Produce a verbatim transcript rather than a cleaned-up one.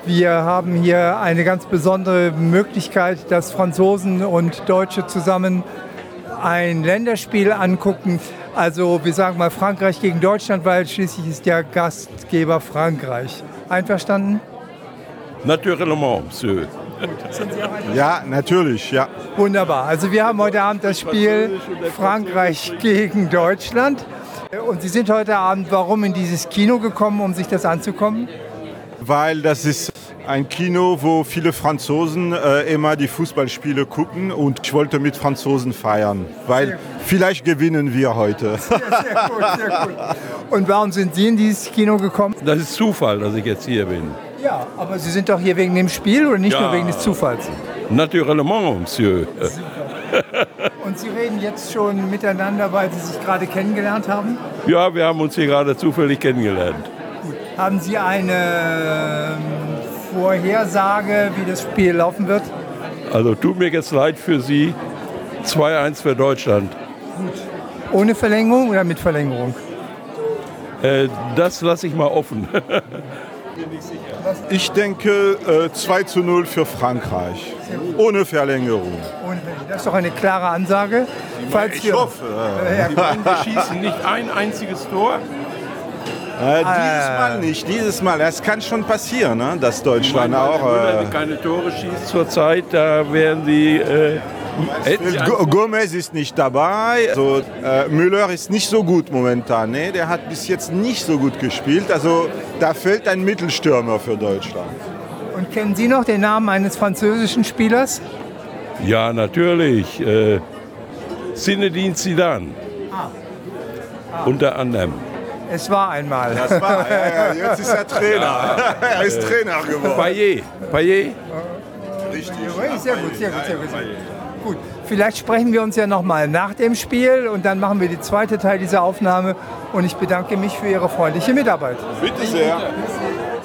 Wir haben hier eine ganz besondere Möglichkeit, dass Franzosen und Deutsche zusammen ein Länderspiel angucken. Also wir sagen mal Frankreich gegen Deutschland, weil schließlich ist ja Gastgeber Frankreich. Einverstanden? Naturellement, Monsieur. Ja, natürlich, ja. Wunderbar. Also wir haben heute Abend das Spiel Frankreich gegen Deutschland. Und Sie sind heute Abend warum in dieses Kino gekommen, um sich das anzukommen? Weil das ist ein Kino, wo viele Franzosen äh, immer die Fußballspiele gucken und ich wollte mit Franzosen feiern, weil vielleicht gewinnen wir heute. Sehr, sehr gut, sehr gut. Und warum sind Sie in dieses Kino gekommen? Das ist Zufall, dass ich jetzt hier bin. Ja, aber Sie sind doch hier wegen dem Spiel oder nicht Ja. nur wegen des Zufalls? Naturellement, Monsieur. Und Sie reden jetzt schon miteinander, weil Sie sich gerade kennengelernt haben? Ja, wir haben uns hier gerade zufällig kennengelernt. Haben Sie eine ähm, Vorhersage, wie das Spiel laufen wird? Also tut mir jetzt leid für Sie. zwei eins für Deutschland. Ohne Verlängerung oder mit Verlängerung? Äh, das lasse ich mal offen. Ich denke äh, zwei zu null für Frankreich, ohne Verlängerung. Ohne Verlängerung. Das ist doch eine klare Ansage. Falls Ich wir- hoffe. Äh, Ja, Die beiden schießen nicht ein einziges Tor. äh, dieses Mal nicht, dieses Mal. Es kann schon passieren, ne, dass Deutschland Weil auch... Müller Äh, keine Tore schießt zurzeit, da werden sie... Äh, hätten sie Go- Gomez ist nicht dabei, also, äh, Müller ist nicht so gut momentan. Ne? Der hat bis jetzt nicht so gut gespielt. Also da fehlt ein Mittelstürmer für Deutschland. Und kennen Sie noch den Namen eines französischen Spielers? Ja, natürlich. Äh, Zinedine Zidane. Unter anderem. Es war einmal. Das war, ja, ja, jetzt ist er Trainer. Er ist Trainer geworden. Payet. Payet. Richtig. Sehr gut, sehr gut, sehr gut. Gut, vielleicht sprechen wir uns ja noch mal nach dem Spiel und dann machen wir den zweiten Teil dieser Aufnahme. Und ich bedanke mich für Ihre freundliche Mitarbeit. Bitte sehr.